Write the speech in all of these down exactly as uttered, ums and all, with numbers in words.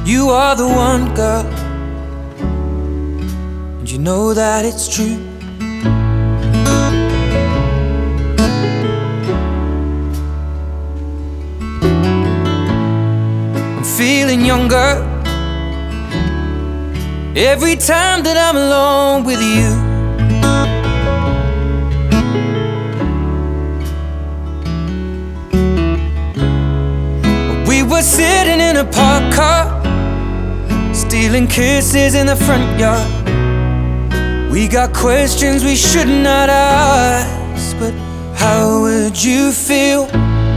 You are the one, girl, and you know that it's true. I'm feeling younger every time that I'm alone with you. We were sitting in a parked car, stealing kisses in the front yard. We got questions we should not ask, but how would you feel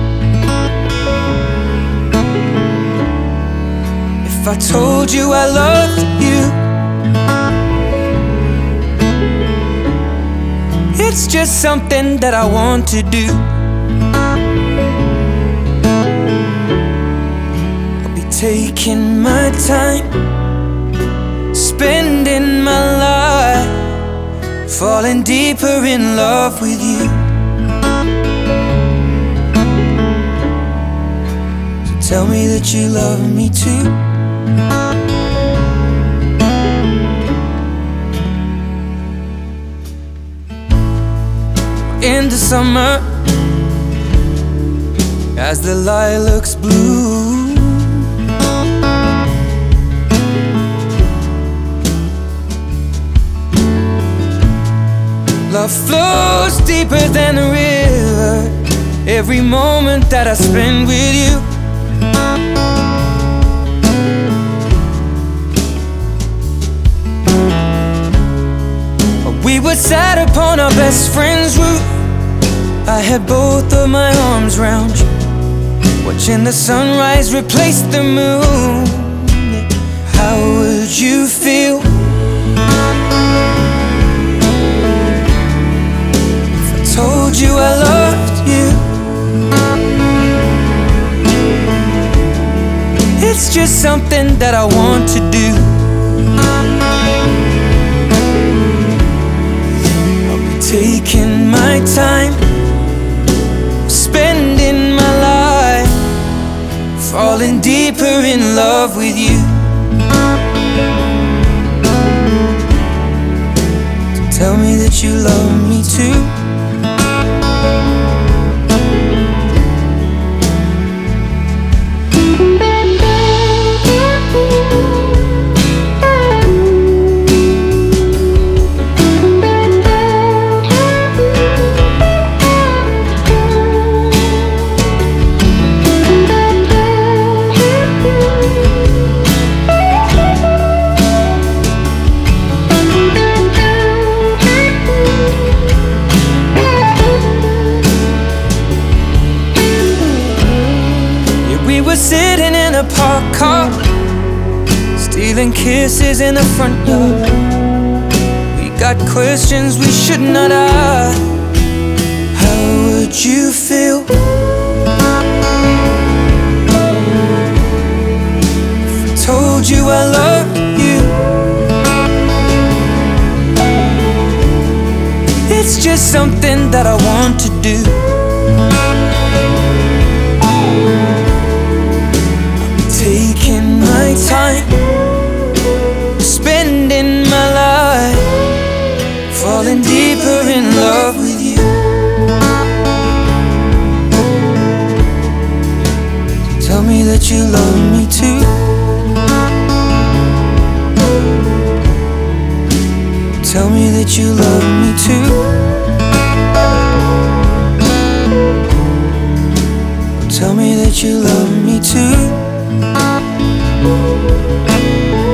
if I told you I loved you? It's just something that I want to do. I'll be taking my time, spending my life, falling deeper in love with you. So tell me that you love me too. In the summer, as the lilacs bloom, love flows deeper than a river. Every moment that I spend with you, we were sat upon our best friend's roof. I had both of my arms round you, watching the sunrise replace the moon. How would you feel told you I loved you? It's just something that I want to do. I'll be taking my time, spending my life, falling deeper in love with you. So tell me that you love me too. We were sitting in a parked car, stealing kisses in the front yard. We got questions we should not ask. How would you feel if I told you I loved you? It's just something that I want to do. Taking my time, spending my life, falling deeper in love with you. So tell me that you love me too. Tell me that you love me too. Tell me that you love me too.